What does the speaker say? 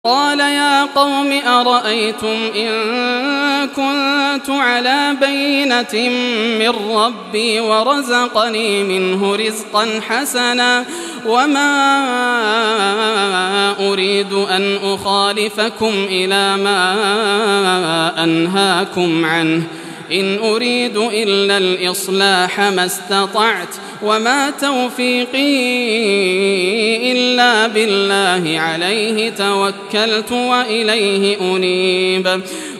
قال يا قوم أرأيتم إن كنت على بينة من ربي ورزقني منه رزقا حسنا وما أريد أن أخالفكم إلى ما أنهاكم عنه إن أريد إلا الإصلاح ما استطعت وما توفيقي إلا بالله عليه توكلت وإليه أنيب